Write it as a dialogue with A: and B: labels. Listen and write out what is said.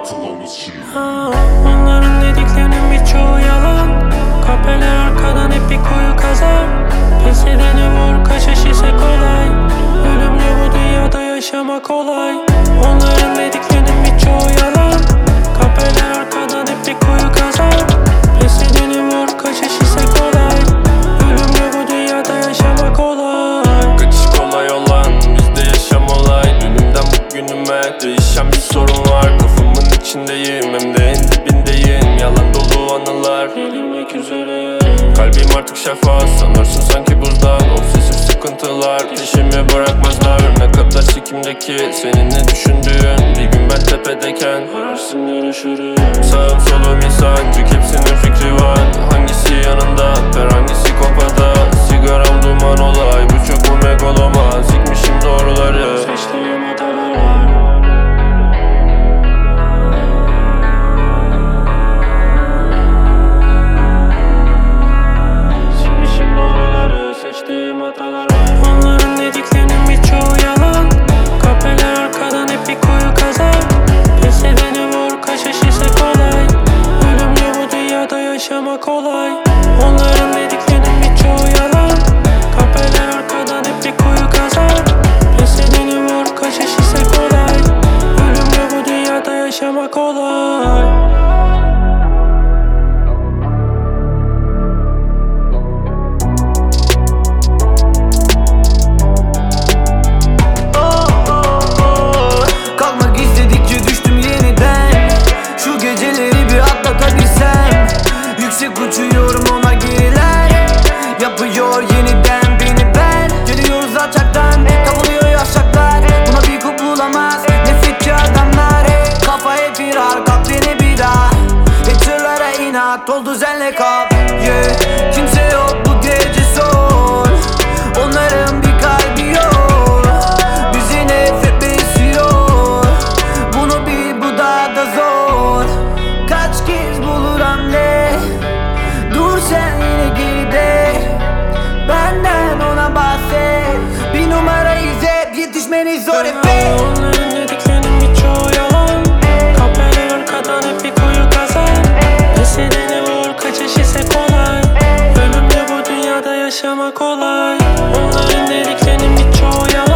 A: Atılımız şimdi.
B: Onların dediklerinin birçoğu yalan. Kapeler arkadan hep bir kuyu kazar. Pes edeni vur, kaçış ise kolay. Ölümlü bu dünyada yaşamak kolay. Onların dediklerinin birçoğu yalan. Kapeler arkadan hep bir kuyu kazar. Pes edeni vur, kaçış ise kolay. Ölümlü bu dünyada yaşamak kolay.
C: Kaçış kolay olan bizde yaşam olay. Dünümden bugünüme değişen bir sorun var. Kafamın içindeyim hem de en dibindeyim. Yalan dolu anılar,
B: Delirmek üzereyim.
C: kalbim artık şeffaf, sanırsın sanki buzdan. Obsesif sıkıntılar peşimi bırakmazlar. Ne kadar sikimdeki senin ne düşündüğün. Bir gün ben tepedeyken
B: Ararsın görüşürüz.
C: sağım solum insancık, hepsinin fikri var. Hangisi yanında ver, hangisi kopada. Sigaram duman olay, bu çok mu megaloma. Sikmişim doğruları.
B: Seçtiğim hatalar var. Seçmişim doğruları, seçtiğim hatalar var. Onların dediklerinin birçoğu yalan. Kapeler arkadan hep bir kuyu kazar. Pes edeni vur, kaçış ise kolay. Ölümlü bu dünyada yaşamak kolay. Onların dediklerinin birçoğu yalan. Kapeler arkadan hep bir kuyu kazar. Pes edeni vur, kaçış ise kolay. Ölümlü bu dünyada yaşamak kolay.
D: Kalkmak istedikçe düştüm yeniden. Şu geceleri bir atlatabilsem. Yüksek uçuyorum, ona geriler yapıyor yeniden beni ben. Geliyoruz alçaktan, kavuruyor yaşaklar. Buna bir kup bulamaz nefretçi adamlar. Kafaya firar, kalk beni bir daha. Haterlara inat, ol düzenle kal. Kimse yok bu gece son. Onların bir kalbi yok. Bizi nefret besliyor. Bunu bil, bu daha da zor. Kaç kez bulur hamle. Dur sen yine geride. Benden ona bahset. Bir numara izle, yetişmeni zor epey.
B: Onların dediklerinin birçoğu yalan. Kapeler arkadan hep bir kuyu kazar. Pes edeni vur, kaçış ise kolay. Ölümlü bu dünyada yaşamak kolay. Onların dediklerinin birçoğu yalan.